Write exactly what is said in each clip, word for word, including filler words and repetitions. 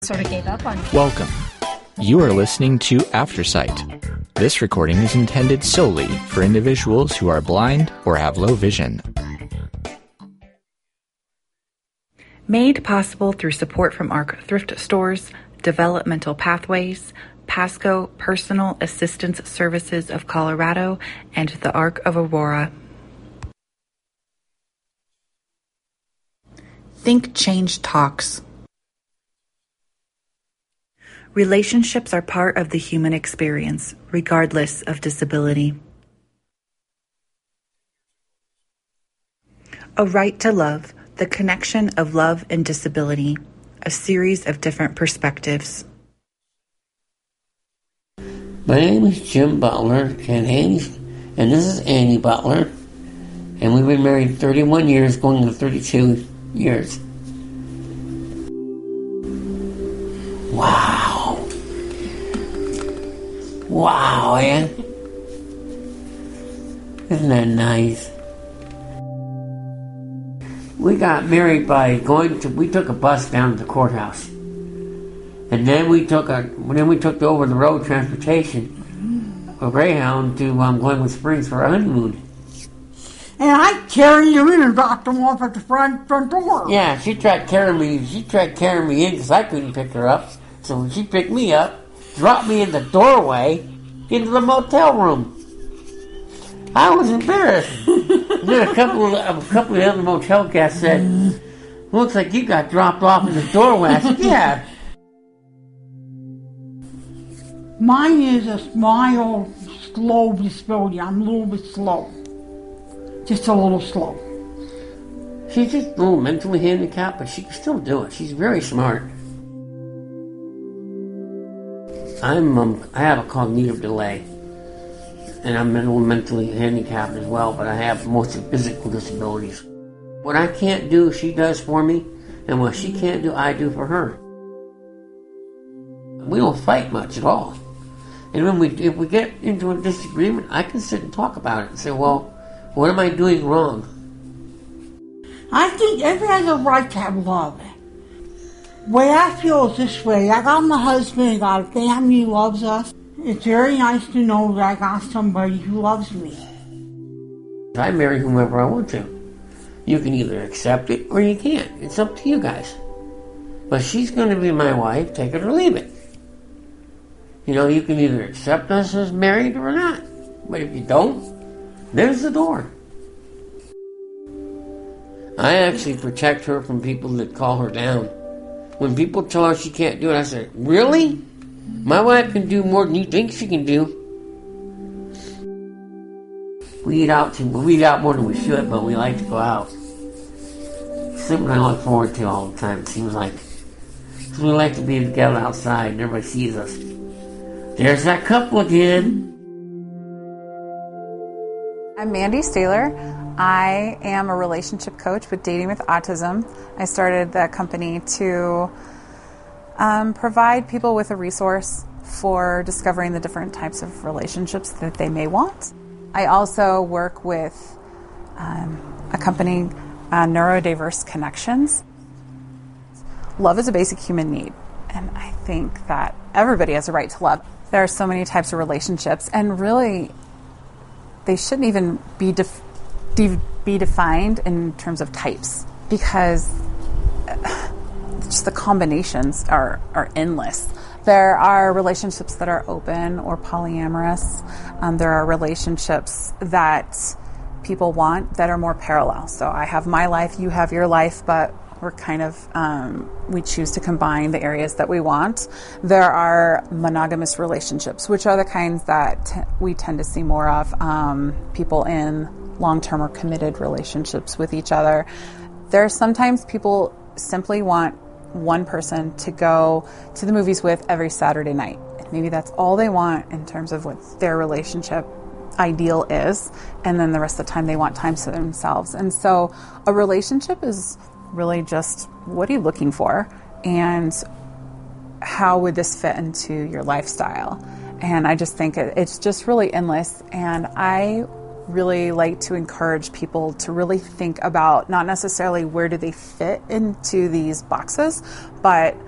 Sort of gave up on me. Welcome. You are listening to Aftersight. This recording is intended solely for individuals who are blind or have low vision. Made possible through support from ARC Thrift Stores, Developmental Pathways, Pasco Personal Assistance Services of Colorado, and the ARC of Aurora. Think Change Talks. Relationships are part of the human experience, regardless of disability. A Right to Love, the connection of love and disability, a series of different perspectives. My name is Jim Butler, and Annie, and this is Annie Butler, and we've been married thirty-one years, going to thirty-two years. Wow. Wow, Ann. Isn't that nice? We got married by going to, we took a bus down to the courthouse. And then we took a, then we took the over the road transportation, a Greyhound, to um, Glenwood Springs for our honeymoon. And I carried you in and dropped them off at the front front door. Yeah, she tried carrying me, she tried carrying me in because I couldn't pick her up. So she picked me up, dropped me in the doorway into the motel room. I was embarrassed. And then a couple of a couple of the other motel guests said, "Looks like you got dropped off in the doorway." I said, "Yeah." Mine is a mild, slow disability. I'm a little bit slow. Just a little slow. She's just a little mentally handicapped, but she can still do it. She's very smart. I'm um, I have a cognitive delay, and I'm mental, mentally handicapped as well, but I have mostly physical disabilities. What I can't do, she does for me, and what she can't do, I do for her. We don't fight much at all. And when we, if we get into a disagreement, I can sit and talk about it and say, well, what am I doing wrong? I think everyone has a right to have love. The way I feel is this way. I got my husband, I got a family who loves us. It's very nice to know that I got somebody who loves me. I marry whomever I want to. You can either accept it or you can't. It's up to you guys. But she's going to be my wife, take it or leave it. You know, you can either accept us as married or not. But if you don't, there's the door. I actually protect her from people that call her down. When people tell her she can't do it, I say, really? My wife can do more than you think she can do. We eat out too, we eat out more than we should, but we like to go out. It's something I look forward to all the time, it seems like. Because we like to be together outside and everybody sees us. There's that couple again. I'm Mandy Staler. I am a relationship coach with Dating with Autism. I started the company to um, provide people with a resource for discovering the different types of relationships that they may want. I also work with um, a company, uh, Neurodiverse Connections. Love is a basic human need, and I think that everybody has a right to love. There are so many types of relationships, and really, they shouldn't even be def- de- be defined in terms of types, because just the combinations are, are endless. There are relationships that are open or polyamorous. Um, there are relationships that people want that are more parallel. So I have my life, you have your life, but we're kind of, um, we choose to combine the areas that we want. There are monogamous relationships, which are the kinds that t- we tend to see more of, um, people in long-term or committed relationships with each other. There are sometimes people simply want one person to go to the movies with every Saturday night. Maybe that's all they want in terms of what their relationship ideal is, and then the rest of the time they want time to themselves. And so a relationship is really just, what are you looking for, and how would this fit into your lifestyle? And I just think it, it's just really endless, and I really like to encourage people to really think about not necessarily where do they fit into these boxes, but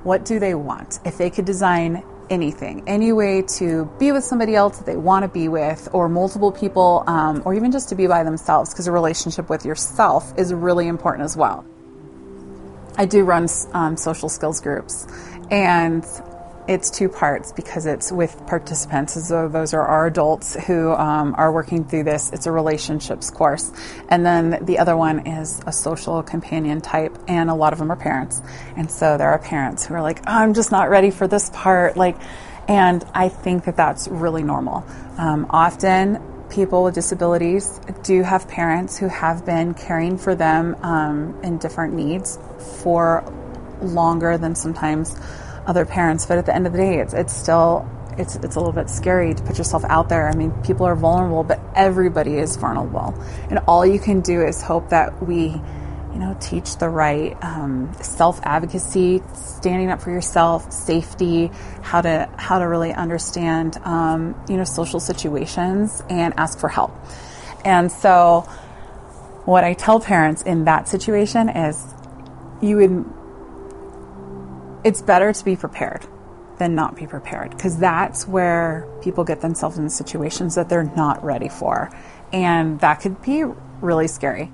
What do they want? If they could design anything, any way to be with somebody else that they want to be with, or multiple people, um, or even just to be by themselves, because a relationship with yourself is really important as well. I do run um, social skills groups, and it's two parts because it's with participants. So those are our adults who um, are working through this. It's a relationships course. And then the other one is a social companion type, and a lot of them are parents. And so there are parents who are like, oh, I'm just not ready for this part. Like, and I think that that's really normal. Um, often people with disabilities do have parents who have been caring for them um, in different needs for longer than sometimes other parents, but at the end of the day, it's it's still it's it's a little bit scary to put yourself out there. I mean, people are vulnerable, but everybody is vulnerable, and all you can do is hope that we, you know, teach the right um, self-advocacy, standing up for yourself, safety, how to how to really understand, um, you know, social situations and ask for help. And so, what I tell parents in that situation is, you would. It's better to be prepared than not be prepared, because that's where people get themselves in situations that they're not ready for. And that could be really scary.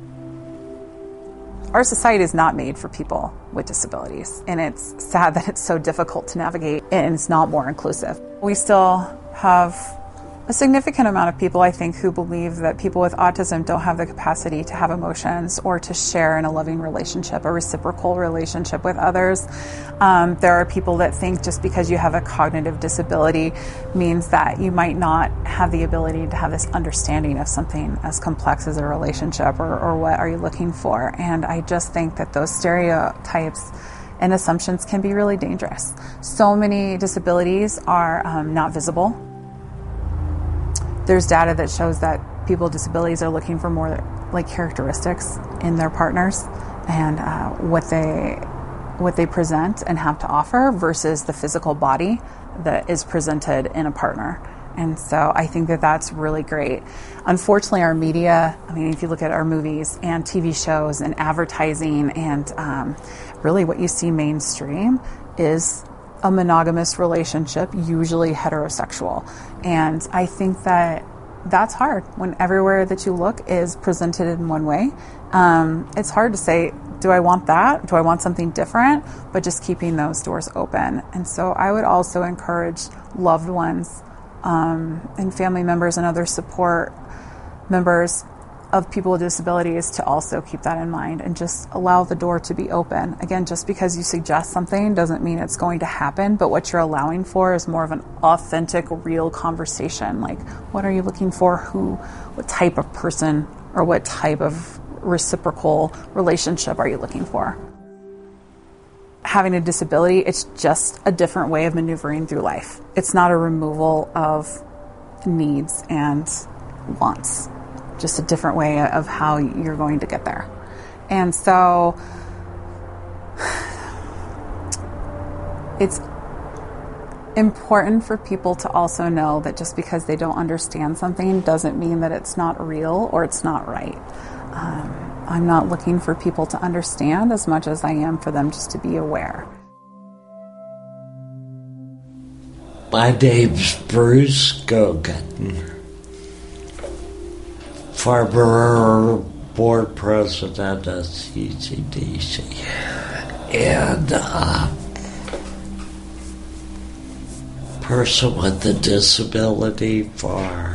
Our society is not made for people with disabilities, and it's sad that it's so difficult to navigate and it's not more inclusive. We still have a significant amount of people, I think, who believe that people with autism don't have the capacity to have emotions or to share in a loving relationship, a reciprocal relationship with others. Um, there are people that think just because you have a cognitive disability means that you might not have the ability to have this understanding of something as complex as a relationship, or, or what are you looking for. And I just think that those stereotypes and assumptions can be really dangerous. So many disabilities are um, not visible. There's data that shows that people with disabilities are looking for more like characteristics in their partners and uh, what they what they present and have to offer versus the physical body that is presented in a partner. And so I think that that's really great. Unfortunately, our media, I mean, if you look at our movies and T V shows and advertising and um, really what you see mainstream is a monogamous relationship, usually heterosexual. And I think that that's hard when everywhere that you look is presented in one way. Um, it's hard to say, do I want that? Do I want something different? But just keeping those doors open. And so I would also encourage loved ones um, and family members and other support members of people with disabilities to also keep that in mind and just allow the door to be open. Again, just because you suggest something doesn't mean it's going to happen, but what you're allowing for is more of an authentic, real conversation. Like, what are you looking for? Who, what type of person or what type of reciprocal relationship are you looking for? Having a disability, it's just a different way of maneuvering through life. It's not a removal of needs and wants. Just a different way of how you're going to get there. And so it's important for people to also know that just because they don't understand something doesn't mean that it's not real or it's not right. Um, I'm not looking for people to understand as much as I am for them just to be aware. My name's Bruce Gogan. Former board president of C C D C, and uh, person with a disability for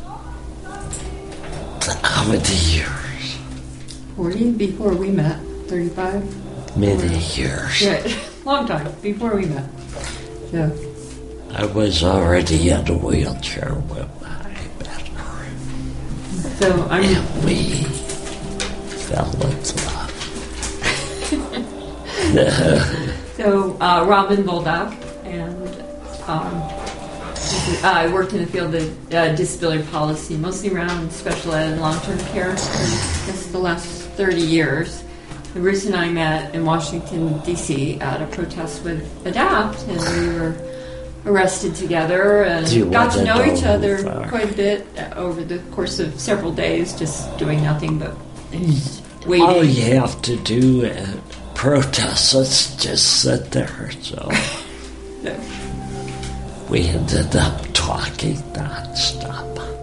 how many years? forty, before we met. thirty-five? Many years. Yeah, long time, before we met. Yeah. I was already in a wheelchair when So I'm. And we fell in love. so uh, Robin Boldock, and um, I worked in the field of uh, disability policy, mostly around special ed and long-term care for I guess the last thirty years. And Bruce and I met in Washington, D C at a protest with ADAPT, and we were arrested together and got to know each other far. quite a bit over the course of several days, just doing nothing but waiting. All you have to do at protest. Let's just sit there. So we ended up talking nonstop.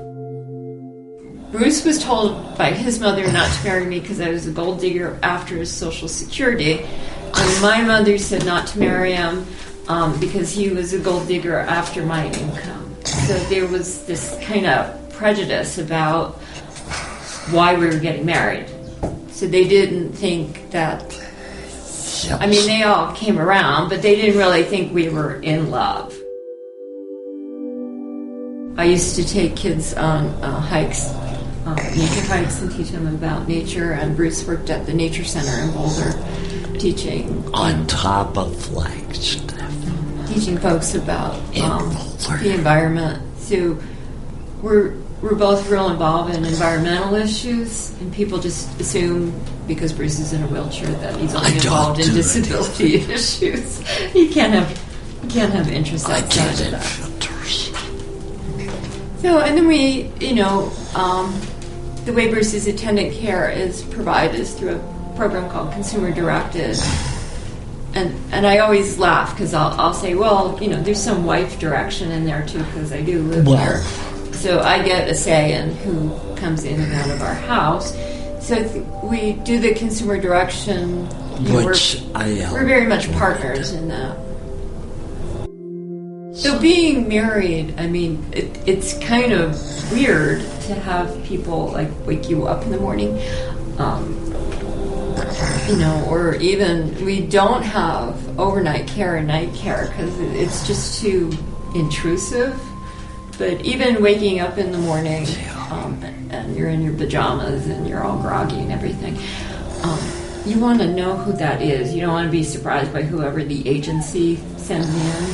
Bruce was told by his mother not to marry me because I was a gold digger after his Social Security. And my mother said not to marry him um, because he was a gold digger after my income. So there was this kind of prejudice about why we were getting married. So they didn't think that, Yes. I mean, they all came around, but they didn't really think we were in love. I used to take kids on uh, hikes, uh, nature hikes, and teach them about nature, and Bruce worked at the Nature Center in Boulder, teaching On top of Flagstaff. teaching folks about In um, Boulder. the environment. So we're we're both real involved in environmental issues, and people just assume because Bruce is in a wheelchair that he's only I don't involved in do disability issues. He can't have he can't have interests I outside get of it that. filters. So, and then we, you know, um, the way Bruce's attendant care is provided is through a program called Consumer Directed. And and I always laugh because I'll, I'll say, well, you know, there's some wife direction in there too because I do live Well. here. So I get a say in who comes in and out of our house. So th- we do the consumer direction. You know, Which we're, I uh, we're very much partners in that. So being married, I mean, it, it's kind of weird to have people like wake you up in the morning, um, you know, or even we don't have overnight care and night care because it's just too intrusive. But even waking up in the morning, um, and you're in your pajamas and you're all groggy and everything, um, you want to know who that is. You don't want to be surprised by whoever the agency sends in.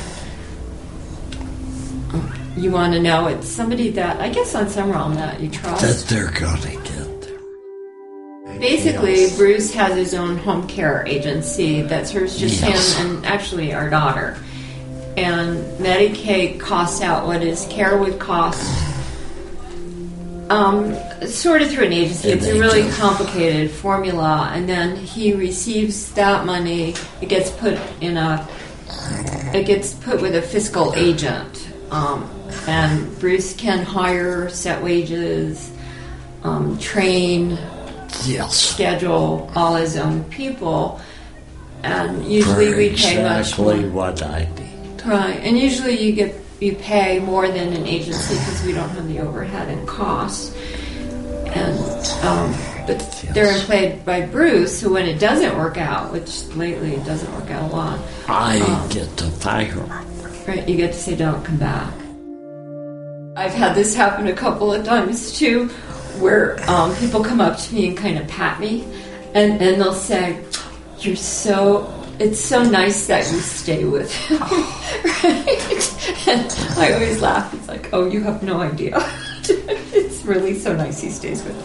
You want to know it's somebody that, I guess on some realm, that you trust. that they're gonna get there. Basically, Yes. Bruce has his own home care agency that serves just Yes. him and actually our daughter. And Medicaid costs out what his care would cost, um, sort of through an agency. And It's a they really do. complicated formula, and then he receives that money. It gets put in a, it gets put with a fiscal agent, um, and Bruce can hire, set wages, um, train, Yes. schedule all his own people, and usually For we pay much exactly more. what I need. Right, and usually you get you pay more than an agency because we don't have the overhead and costs. And um, but Yes. they're employed by Bruce, so when it doesn't work out, which lately it doesn't work out a lot, I Um, get to fire. right? You get to say, "Don't come back." I've had this happen a couple of times too, where um, people come up to me and kind of pat me, and and they'll say, "You're so." It's so nice that you stay with him, right? And I always laugh. It's like, oh, you have no idea. It's really so nice he stays with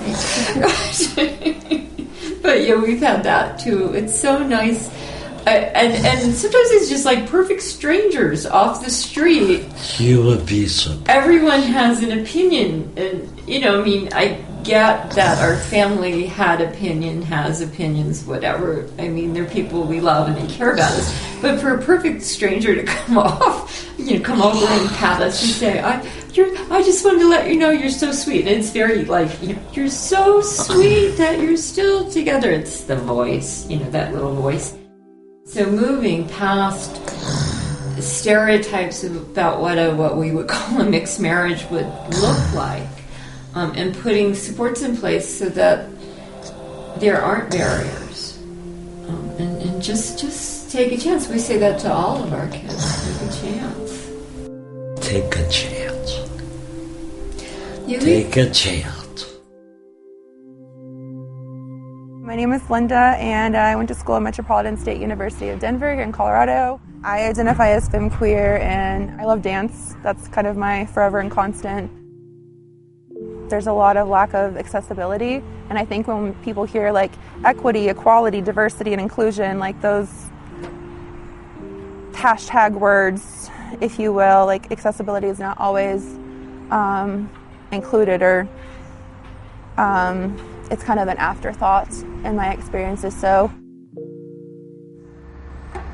me. But yeah, we've had that too. It's so nice. I, and and sometimes it's just like perfect strangers off the street. You would be surprised. Everyone has an opinion, and you know, I mean, I get that our family had opinion, has opinions, whatever. I mean, they're people we love and they care about us. But for a perfect stranger to come off, you know, come over and pat us and say, "I, you're, I just wanted to let you know you're so sweet." And it's very like, you know, you're so sweet that you're still together. It's the voice, you know, that little voice. So moving past stereotypes about what a what we would call a mixed marriage would look like, um, and putting supports in place so that there aren't barriers, um, and, and just just take a chance. We say that to all of our kids. Take a chance. Take a chance. You Take a chance. My name is Linda, and I went to school at Metropolitan State University of Denver here in Colorado. I identify as femqueer, and I love dance. That's kind of my forever and constant. There's a lot of lack of accessibility, and I think when people hear like equity, equality, diversity, and inclusion, like those hashtag words, if you will, like accessibility is not always um, included, or um, it's kind of an afterthought in my experiences. So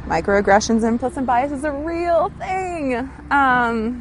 Microaggressions and implicit bias is a real thing. Um,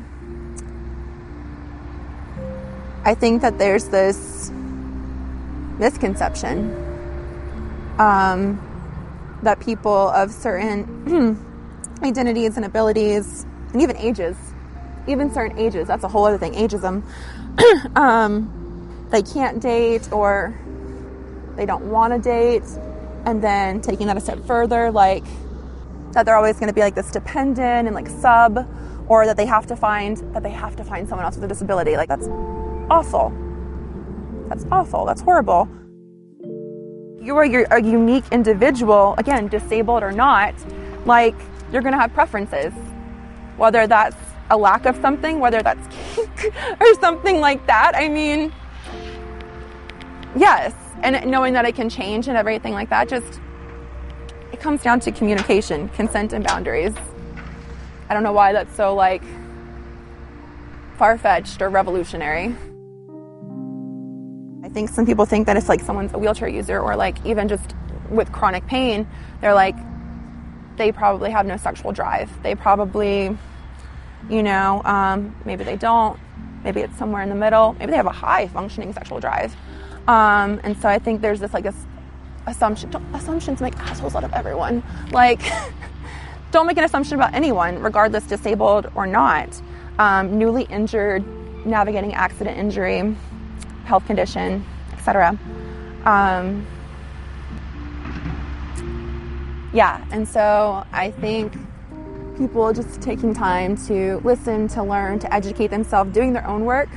I think that there's this misconception um, that people of certain identities and abilities, and even ages, even certain ages, that's a whole other thing, ageism, um, they can't date or they don't want to date, and then taking that a step further, like that they're always going to be like this dependent and like sub, or that they have to find that they have to find someone else with a disability. Like, that's awful. That's awful. That's horrible. You are you're a unique individual, again, disabled or not. Like, you're going to have preferences, whether that's a lack of something, whether that's kink or something like that. I mean, yes. And knowing that it can change and everything like that, just, it comes down to communication, consent, and boundaries. I don't know why that's so, like, far-fetched or revolutionary. I think some people think that if, like, someone's a wheelchair user or, like, even just with chronic pain, they're like, they probably have no sexual drive. They probably, you know, um, maybe they don't. Maybe it's somewhere in the middle. Maybe they have a high-functioning sexual drive. Um, and so I think there's this, like, this assumption. Don't, assumptions make assholes out of everyone. Like, don't make an assumption about anyone, regardless disabled or not. Um, newly injured, navigating accident, injury, health condition, et cetera. Um, yeah, and so I think people just taking time to listen, to learn, to educate themselves, doing their own work.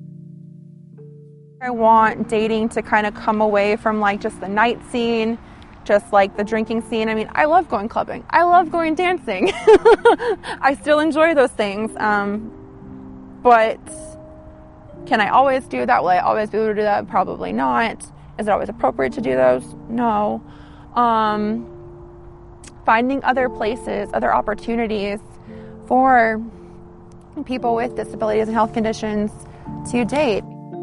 I want dating to kind of come away from, like, just the night scene, just like the drinking scene. I mean, I love going clubbing. I love going dancing. I still enjoy those things. Um, but can I always do that? Will I always be able to do that? Probably not. Is it always appropriate to do those? No. Um, finding other places, other opportunities for people with disabilities and health conditions to date.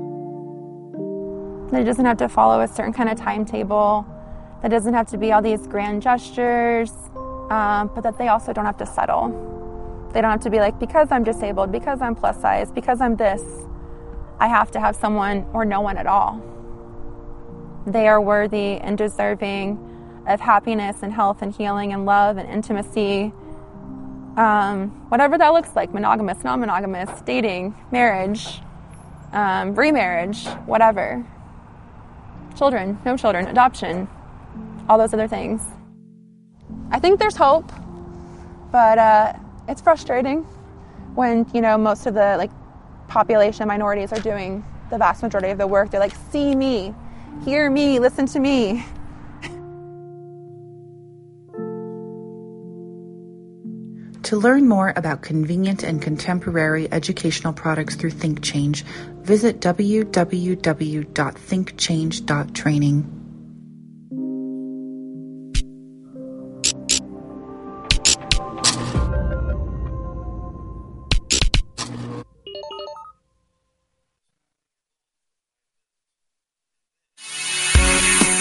It doesn't have to follow a certain kind of timetable. That doesn't have to be all these grand gestures, um, but that they also don't have to settle. They don't have to be like, because I'm disabled, because I'm plus size, because I'm this, I have to have someone or no one at all. They are worthy and deserving of happiness and health and healing and love and intimacy, um, whatever that looks like, monogamous, non-monogamous, dating, marriage, um, remarriage, whatever. Children, no children, adoption, all those other things. I think there's hope, but uh, it's frustrating when, you know, most of the, like, population minorities are doing the vast majority of the work. They're like, see me, hear me, listen to me. To learn more about convenient and contemporary educational products through ThinkChange, visit w w w dot think change dot training.